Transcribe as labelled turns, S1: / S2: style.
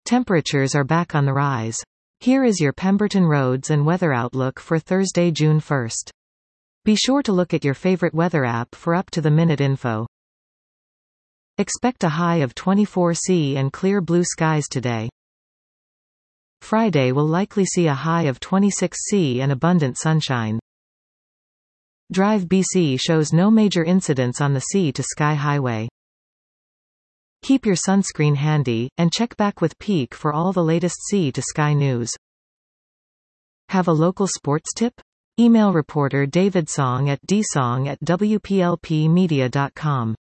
S1: Temperatures are back on the rise. Here is your Pemberton roads and weather outlook for Thursday, June 1st. Be sure to look at your favorite weather app for up-to-the-minute info. Expect a high of 24 C and clear blue skies today. Friday will likely see a high of 26 C and abundant sunshine. Drive BC shows no major incidents on the sea-to-sky highway. Keep your sunscreen handy, and check back with Peak for all the latest sea-to-sky news. Have a local sports tip? Email reporter David Song at dsong@wplpmedia.com.